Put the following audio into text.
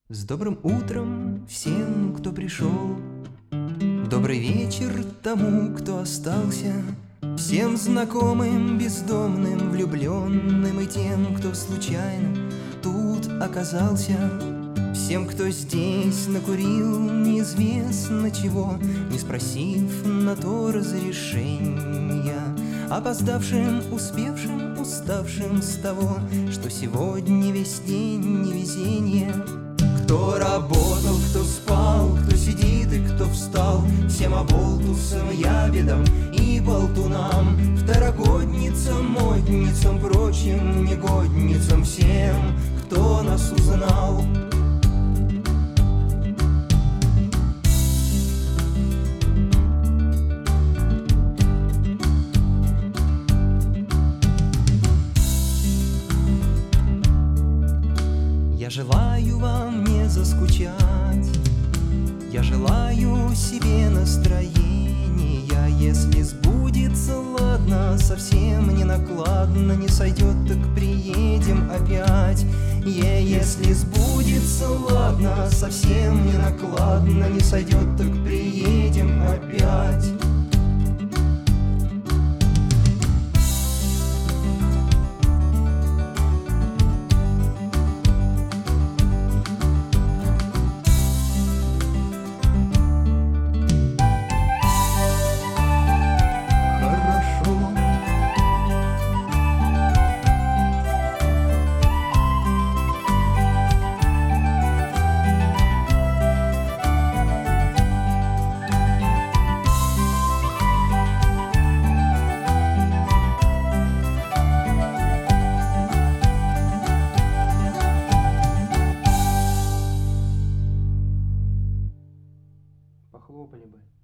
С добрым утром всем, кто пришел, добрый вечер тому, кто остался, всем знакомым, бездомным, влюбленным и тем, кто случайно тут оказался, всем, кто здесь накурил неизвестно чего, не спросив на то разрешения, опоздавшим, успевшим, уставшим с того, что сегодня весь день невезение. Кто работал, кто спал, кто сидит и кто встал, всем оболтусам, ябедам и болтунам, второгодницам, модницам, прочим негодницам, всем, кто нас узнал. Я желаю вам не заскучать, я желаю себе настроения. Если сбудется, ладно, совсем не накладно, не сойдет, так приедем опять. Если сбудется, ладно, совсем не накладно, не сойдет, так приедем опять. Похлопали бы.